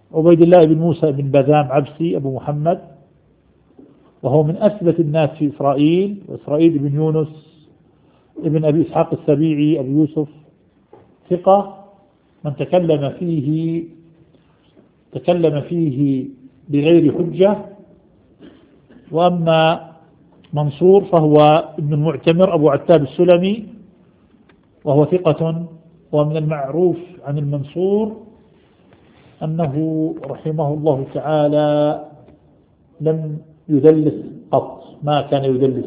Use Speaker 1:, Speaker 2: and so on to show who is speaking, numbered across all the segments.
Speaker 1: عبيد الله بن موسى بن بذام عبسي أبو محمد، وهو من أثبت الناس في إسرائيل، وإسرائيل بن يونس ابن أبي إسحاق السبيعي أبو يوسف ثقة، من تكلم فيه بغير حجة. وأما منصور فهو ابن المعتمر أبو عتاب السلمي، وهو ثقة. ومن المعروف عن المنصور أنه رحمه الله تعالى لم يدلس قط، ما كان يدلس.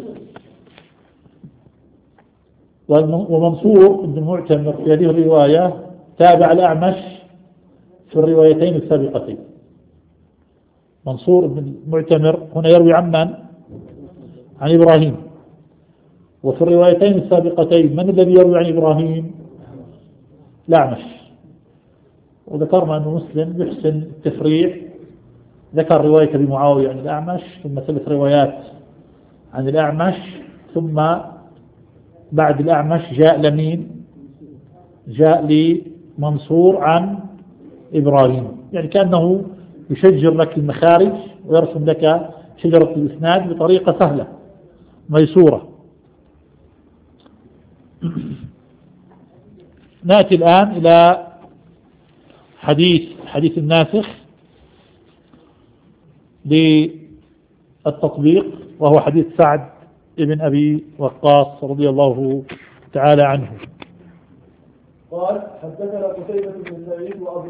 Speaker 1: ومنصور بن المعتمر في هذه الرواية تابع الأعمش في الروايتين السابقتين. منصور بن المعتمر هنا يروي عن من؟ عن إبراهيم. وفي الروايتين السابقتين من الذي يروي عن إبراهيم؟ الأعمش. وذكرنا أن مسلم يحسن التفريع، ذكر رواية أبي معاوية عن الأعمش، ثم 3 روايات عن الأعمش، ثم بعد الأعمش جاء لمين؟ جاء لمنصور عن إبراهيم. يعني كأنه يشجر لك المخارج ويرسم لك شجرة الإسناد بطريقة سهلة ميسورة. نأتي الآن إلى حديث الناسخ للتطبيق، وهو حديث سعد بن أبي وقاص رضي الله تعالى عنه.
Speaker 2: قال: حدثنا قتيبة بن سعيد وأبو